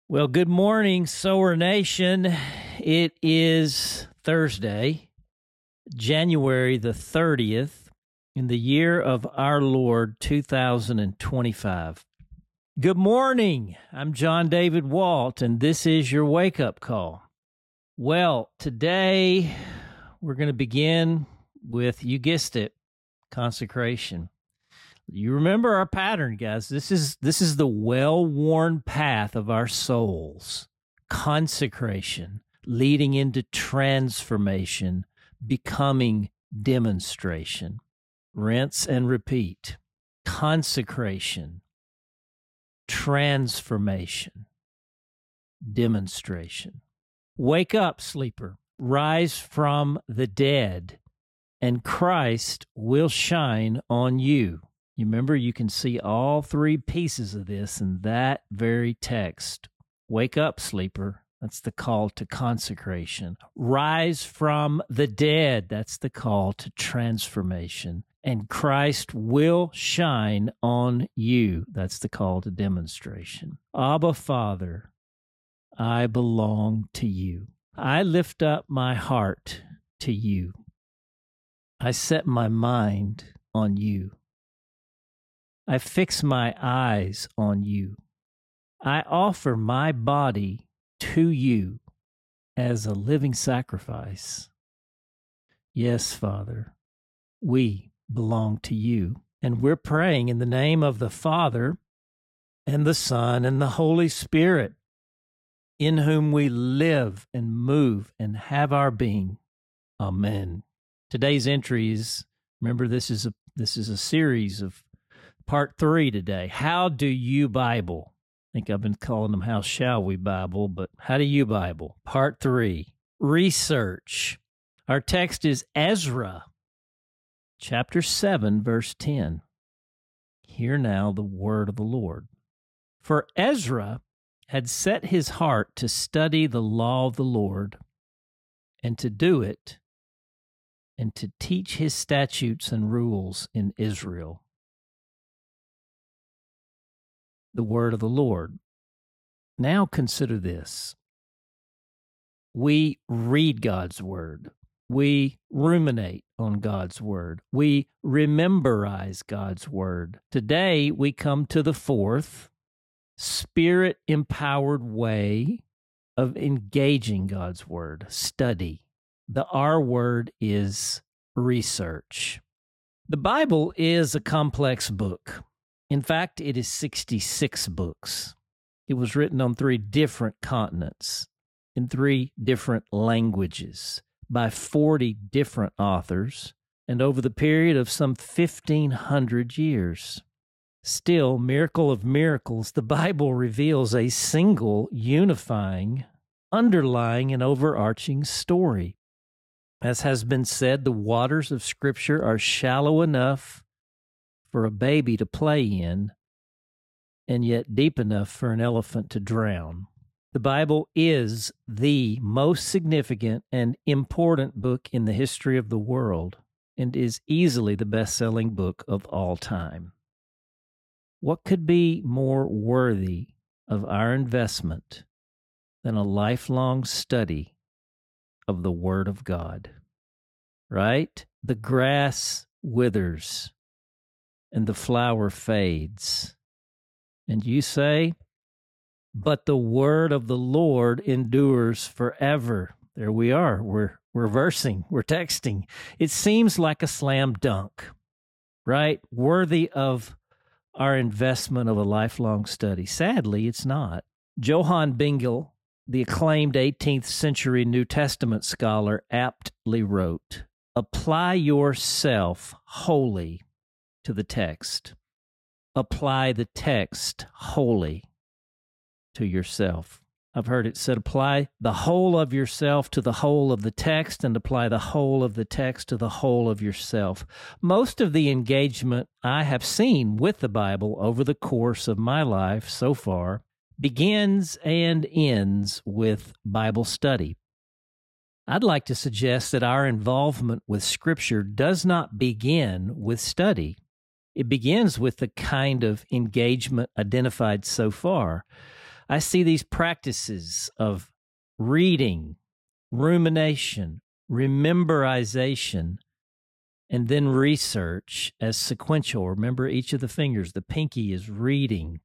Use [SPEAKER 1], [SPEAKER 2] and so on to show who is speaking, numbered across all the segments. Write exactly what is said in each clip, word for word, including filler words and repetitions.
[SPEAKER 1] Well, good morning, Sower Nation. It is Thursday, January the thirtieth, in the year of our Lord, two thousand twenty-five. Good morning. I'm John David Walt, and this is your wake-up call. Well, today we're going to begin with, you guessed it, consecration. You remember our pattern, guys. This is this is the well-worn path of our souls. Consecration, leading into transformation, becoming demonstration. Rinse and repeat. Consecration, transformation, demonstration. Wake up, sleeper. Rise from the dead, and Christ will shine on you. You remember, you can see all three pieces of this in that very text. Wake up, sleeper. That's the call to consecration. Rise from the dead. That's the call to transformation. And Christ will shine on you. That's the call to demonstration. Abba, Father, I belong to you. I lift up my heart to you. I set my mind on you. I fix my eyes on you. I offer my body to you as a living sacrifice. Yes, Father, we belong to you. And we're praying in the name of the Father and the Son and the Holy Spirit, in whom we live and move and have our being. Amen. Today's entry is, remember, this is a this is a series of part three today. How do you Bible? I think I've been calling them How Shall We Bible, but How Do You Bible? Part three, research. Our text is Ezra, chapter seven, verse ten. Hear now the word of the Lord. For Ezra had set his heart to study the law of the Lord, and to do it, and to teach his statutes and rules in Israel. The word of the Lord. Now consider this. We read God's word. We ruminate on God's word. We rememberize God's word. Today we come to the fourth Spirit-empowered way of engaging God's word, study. The R word is research. The Bible is a complex book. In fact, it is sixty-six books. It was written on three different continents, in three different languages, by forty different authors, and over the period of some fifteen hundred years. Still, miracle of miracles, the Bible reveals a single, unifying, underlying, and overarching story. As has been said, the waters of Scripture are shallow enough for a baby to play in, and yet deep enough for an elephant to drown. The Bible is the most significant and important book in the history of the world, and is easily the best-selling book of all time. What could be more worthy of our investment than a lifelong study of the Word of God? Right? The grass withers and the flower fades. And you say, but the word of the Lord endures forever. There we are. We're, we're versing. We're texting. It seems like a slam dunk, right? Worthy of our investment of a lifelong study. Sadly, it's not. Johann Bengel, the acclaimed eighteenth century New Testament scholar, aptly wrote, apply yourself wholly to the text. Apply the text wholly to yourself. I've heard it said, apply the whole of yourself to the whole of the text, and apply the whole of the text to the whole of yourself. Most of the engagement I have seen with the Bible over the course of my life so far begins and ends with Bible study. I'd like to suggest that our involvement with Scripture does not begin with study. It begins with the kind of engagement identified so far. I see these practices of reading, rumination, rememberization, and then research as sequential. Remember each of the fingers. The pinky is reading.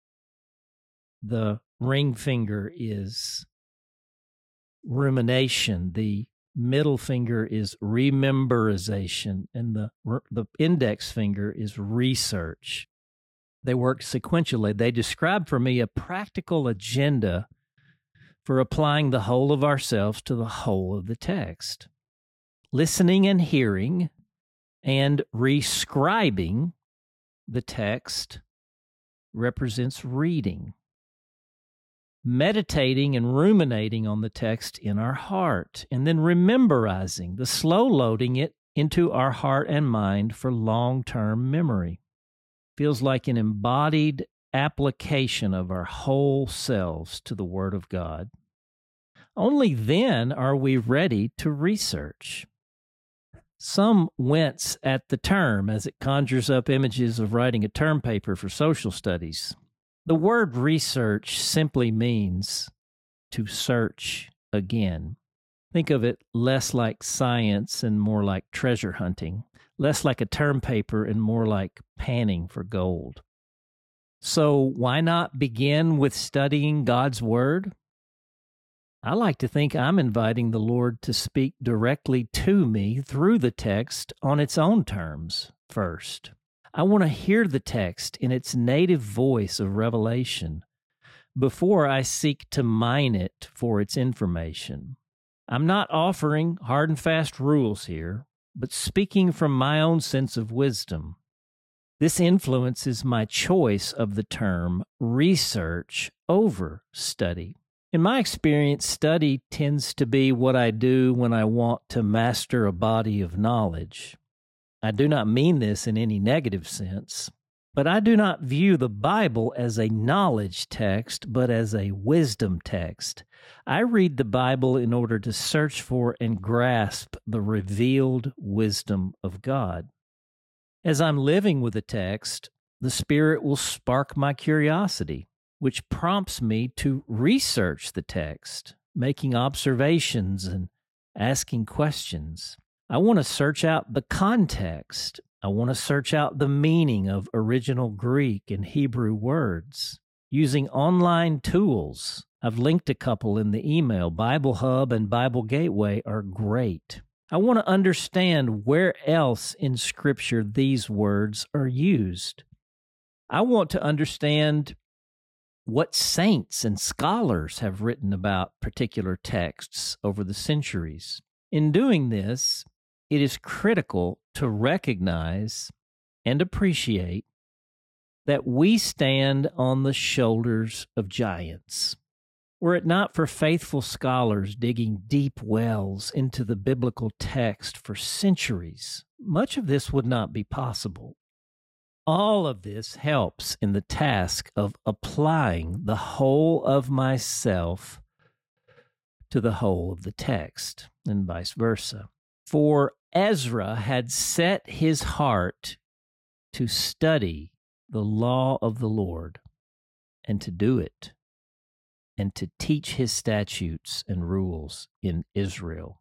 [SPEAKER 1] The ring finger is rumination. The middle finger is rememberization. And the, the index finger is research. They work sequentially. They describe for me a practical agenda for applying the whole of ourselves to the whole of the text. Listening and hearing and rescribing the text represents reading. Meditating and ruminating on the text in our heart, and then rememberizing, the slow loading it into our heart and mind for long-term memory. Feels like an embodied application of our whole selves to the Word of God. Only then are we ready to research. Some wince at the term as it conjures up images of writing a term paper for social studies. The word research simply means to search again. Think of it less like science and more like treasure hunting, less like a term paper and more like panning for gold. So why not begin with studying God's Word? I like to think I'm inviting the Lord to speak directly to me through the text on its own terms first. I want to hear the text in its native voice of revelation before I seek to mine it for its information. I'm not offering hard and fast rules here, but speaking from my own sense of wisdom. This influences my choice of the term research over study. In my experience, study tends to be what I do when I want to master a body of knowledge. I do not mean this in any negative sense, but I do not view the Bible as a knowledge text, but as a wisdom text. I read the Bible in order to search for and grasp the revealed wisdom of God. As I'm living with the text, the Spirit will spark my curiosity, which prompts me to research the text, making observations and asking questions. I want to search out the context. I want to search out the meaning of original Greek and Hebrew words. Using online tools, I've linked a couple in the email. Bible Hub and Bible Gateway are great. I want to understand where else in Scripture these words are used. I want to understand what saints and scholars have written about particular texts over the centuries. In doing this, it is critical to recognize and appreciate that we stand on the shoulders of giants. Were it not for faithful scholars digging deep wells into the biblical text for centuries, much of this would not be possible. All of this helps in the task of applying the whole of myself to the whole of the text, and vice versa. For Ezra had set his heart to study the law of the Lord and to do it, and to teach his statutes and rules in Israel.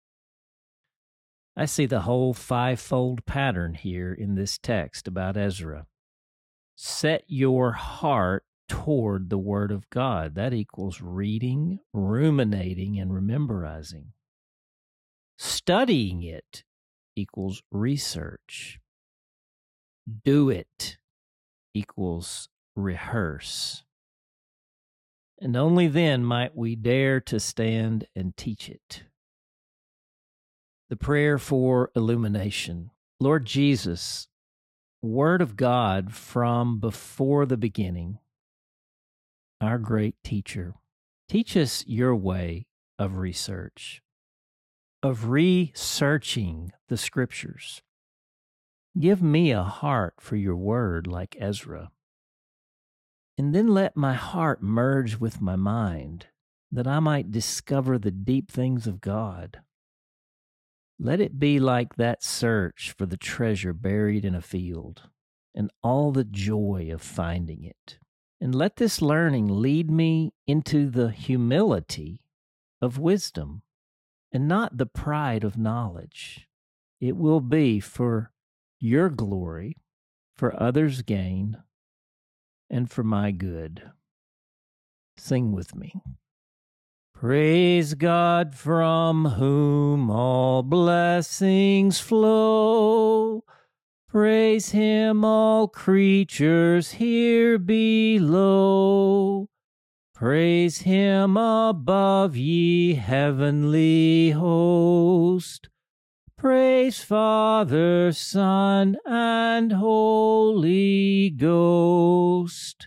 [SPEAKER 1] I see the whole fivefold pattern here in this text about Ezra. Set your heart toward the Word of God. That equals reading, ruminating, and rememberizing. Studying it equals research. Do it equals rehearse. And only then might we dare to stand and teach it. The prayer for illumination. Lord Jesus, Word of God from before the beginning, our great teacher, teach us your way of research, of researching the Scriptures. Give me a heart for your word like Ezra. And then let my heart merge with my mind, that I might discover the deep things of God. Let it be like that search for the treasure buried in a field, and all the joy of finding it. And let this learning lead me into the humility of wisdom and not the pride of knowledge. It will be for your glory, for others' gain, and for my good. Sing with me. Praise God, from whom all blessings flow. Praise him, all creatures here below. Praise him above, ye heavenly host. Praise Father, Son, and Holy Ghost.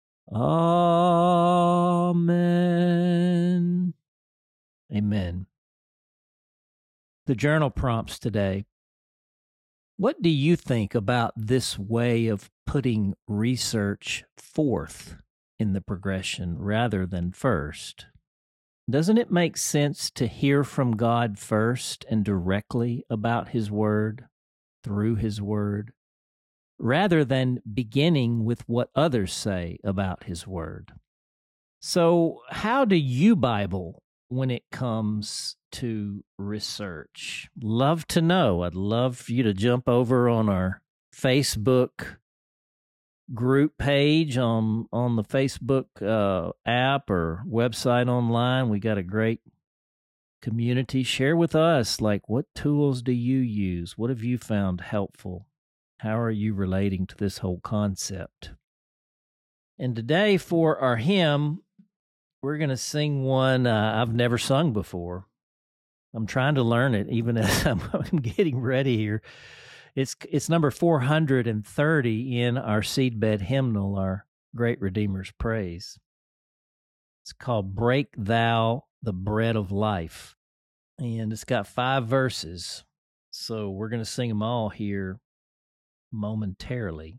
[SPEAKER 1] Amen. Amen. The journal prompts today. What do you think about this way of putting research fourth in the progression rather than first? Doesn't it make sense to hear from God first and directly about His Word, through His Word, rather than beginning with what others say about His Word? So, how do you Bible when it comes to research? Love to know. I'd love for you to jump over on our Facebook group page on on the Facebook uh, app or website online. We got a great community. Share with us, like, what tools do you use? What have you found helpful? How are you relating to this whole concept? And today for our hymn, we're going to sing one uh, I've never sung before. I'm trying to learn it even as I'm, I'm getting ready here. It's it's number four hundred thirty in our seedbed hymnal, our Great Redeemer's Praise. It's called Break Thou the Bread of Life. And it's got five verses. So we're going to sing them all here momentarily.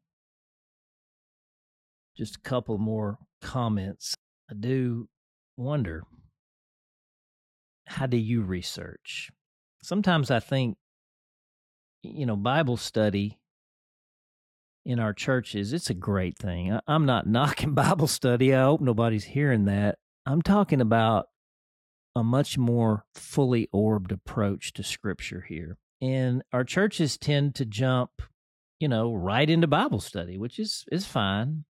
[SPEAKER 1] Just a couple more comments. I do wonder, how do you research? Sometimes I think, you know, Bible study in our churches, it's a great thing. I, I'm not knocking Bible study. I hope nobody's hearing that. I'm talking about a much more fully orbed approach to Scripture here. And our churches tend to jump, you know, right into Bible study, which is, is fine.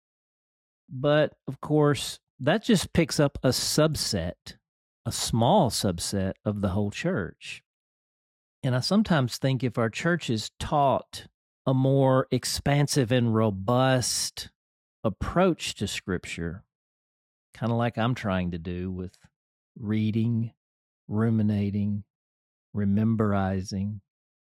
[SPEAKER 1] But, of course, that just picks up a subset, a small subset of the whole church. And I sometimes think if our churches taught a more expansive and robust approach to Scripture, kind of like I'm trying to do with reading, ruminating, rememberizing,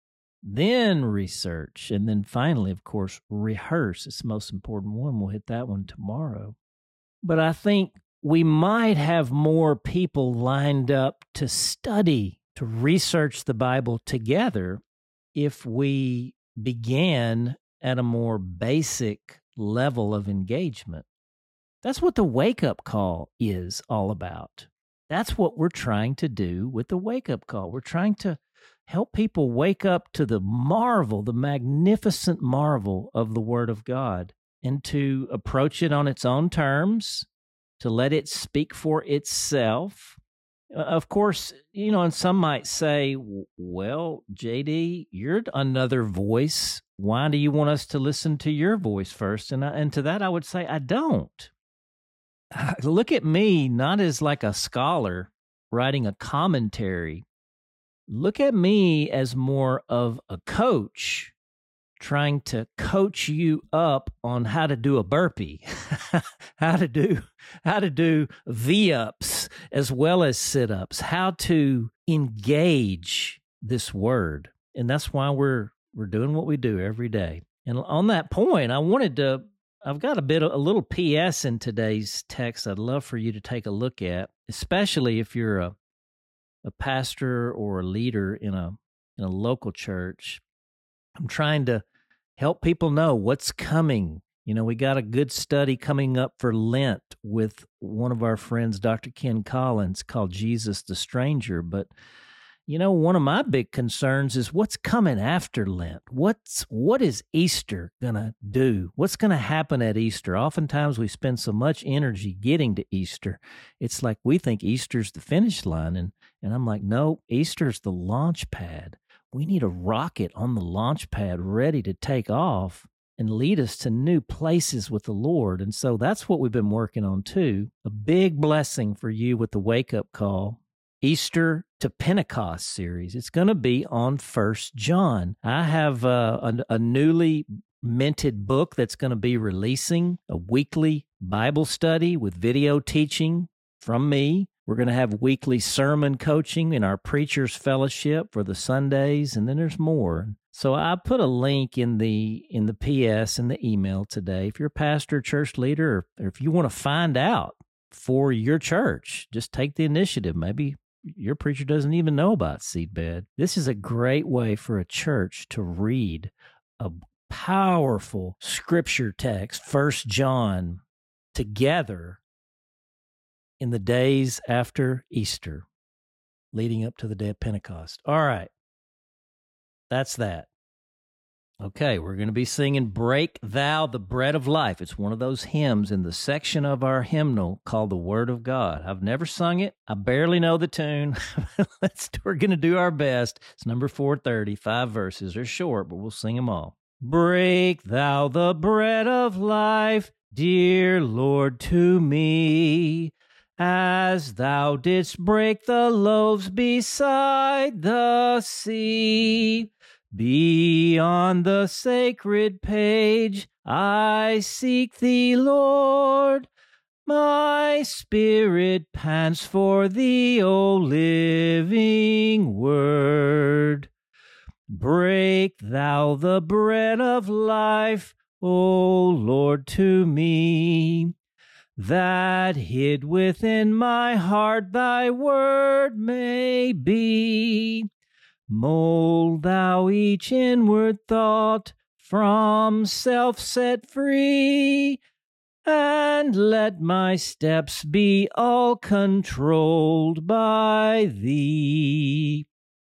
[SPEAKER 1] then research, and then finally, of course, rehearse. It's the most important one. We'll hit that one tomorrow. But I think we might have more people lined up to study, to research the Bible together if we began at a more basic level of engagement. That's what the wake-up call is all about. That's what we're trying to do with the wake-up call. We're trying to help people wake up to the marvel, the magnificent marvel of the Word of God, and to approach it on its own terms, to let it speak for itself. Of course, you know, and some might say, well, J D, you're another voice. Why do you want us to listen to your voice first? And, I, and to that, I would say, I don't. Look at me, not as like a scholar writing a commentary. Look at me as more of a coach trying to coach you up on how to do a burpee, how to do how to do V-ups as well as sit-ups, how to engage this word. And that's why we're we're doing what we do every day. And on that point, I wanted to I've got a bit of a little P S in today's text I'd love for you to take a look at, especially if you're a a pastor or a leader in a in a local church. I'm trying to help people know what's coming. You know, we got a good study coming up for Lent with one of our friends, Doctor Ken Collins, called Jesus the Stranger. But You know, one of my big concerns is what's coming after Lent. What's what is Easter gonna do? What's gonna happen at Easter? Oftentimes we spend so much energy getting to Easter. It's like we think Easter's the finish line, and and I'm like, no, Easter's the launch pad. We need a rocket on the launch pad ready to take off and lead us to new places with the Lord. And so that's what we've been working on too. A big blessing for you with the wake up call. Easter to Pentecost series. It's going to be on First John. I have uh, a, a newly minted book that's going to be releasing, a weekly Bible study with video teaching from me. We're going to have weekly sermon coaching in our Preachers Fellowship for the Sundays, and then there's more. So I put a link in the in the P S in the email today. If you're a pastor, church leader, or if you want to find out for your church, just take the initiative. Maybe your preacher doesn't even know about Seedbed. This is a great way for a church to read a powerful scripture text, First John, together in the days after Easter, leading up to the day of Pentecost. All right. That's that. Okay, we're going to be singing Break Thou the Bread of Life. It's one of those hymns in the section of our hymnal called the Word of God. I've never sung it. I barely know the tune. Let's, we're going to do our best. It's number four thirty, five verses. They're short, but we'll sing them all. Break thou the bread of life, dear Lord, to me, as thou didst break the loaves beside the sea. Beyond the sacred page, I seek thee, Lord. My spirit pants for thee, O living word. Break thou the bread of life, O Lord, to me, that hid within my heart thy word may be. Mold thou each inward thought, from self set free, and let my steps be all controlled by thee.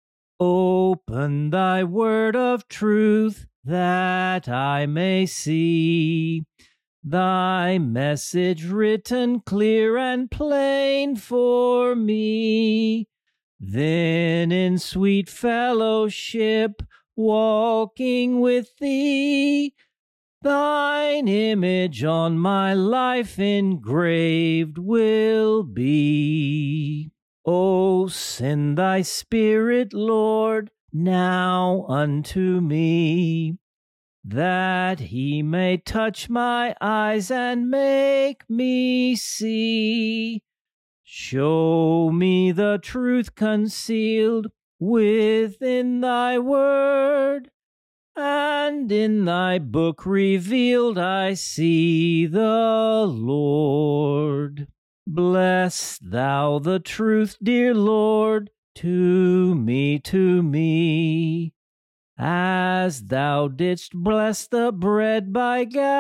[SPEAKER 1] Open thy word of truth, that I may see thy message written clear and plain for me. Then in sweet fellowship, walking with thee, thine image on my life engraved will be. O send thy Spirit, Lord, now unto me, that he may touch my eyes and make me see. Show me the truth concealed within thy word, and in thy book revealed I see the Lord. Bless thou the truth, dear Lord, to me, to me, as thou didst bless the bread by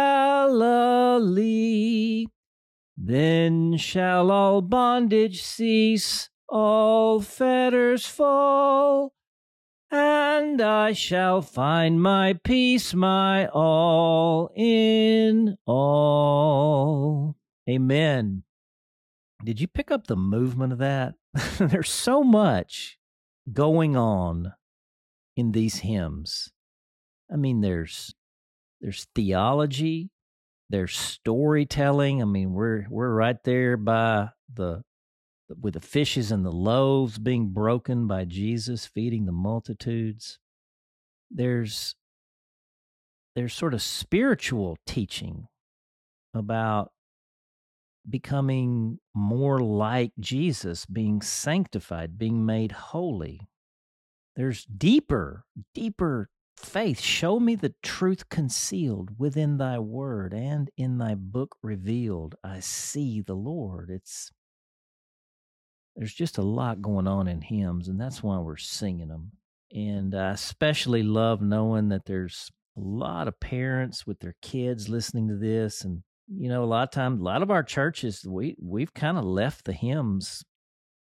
[SPEAKER 1] Galilee. Then shall all bondage cease, all fetters fall, and I shall find my peace, my all in all. Amen. Did you pick up the movement of that? There's so much going on in these hymns. I mean, there's there's theology. There's storytelling. I mean, we're we're right there by the with the fishes and the loaves being broken by Jesus feeding the multitudes. There's there's sort of spiritual teaching about becoming more like Jesus, being sanctified, being made holy. There's deeper, deeper faith. Show me the truth concealed within thy word, and in thy book revealed I see the Lord. It's there's just a lot going on in hymns, and that's why we're singing them. And I especially love knowing that there's a lot of parents with their kids listening to this. And you know, a lot of times, a lot of our churches, we we've kind of left the hymns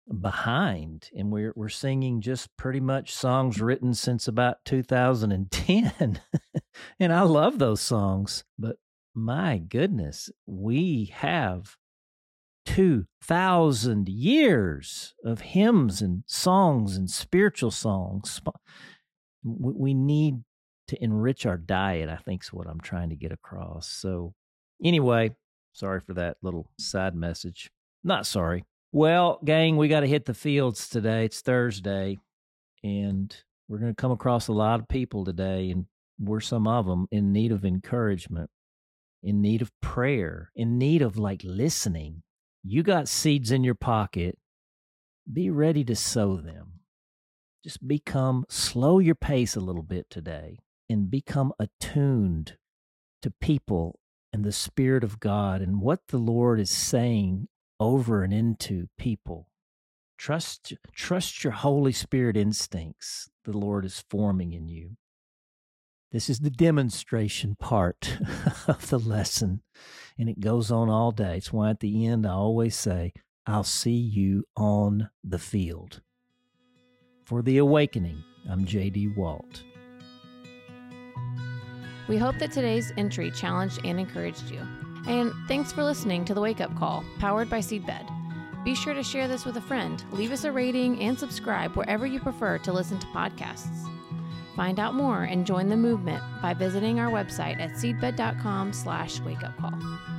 [SPEAKER 1] behind, and we're we're singing just pretty much songs written since about two thousand ten. And I love those songs, but my goodness, we have two thousand years of hymns and songs and spiritual songs. We need to enrich our diet, I think is what I'm trying to get across. So anyway, sorry for that little side message. Not sorry. Well, gang, we got to hit the fields today. It's Thursday, and we're going to come across a lot of people today, and we're some of them in need of encouragement, in need of prayer, in need of like listening. You got seeds in your pocket. Be ready to sow them. Just become, slow your pace a little bit today and become attuned to people and the Spirit of God and what the Lord is saying over and into people. Trust, trust your Holy Spirit instincts the Lord is forming in you. This is the demonstration part of the lesson, and it goes on all day. It's why at the end I always say, I'll see you on the field. For The Awakening, I'm J D Walt.
[SPEAKER 2] We hope that today's entry challenged and encouraged you. And thanks for listening to The Wake Up Call, powered by Seedbed. Be sure to share this with a friend, leave us a rating, and subscribe wherever you prefer to listen to podcasts. Find out more and join the movement by visiting our website at seedbed.com slash wakeupcall.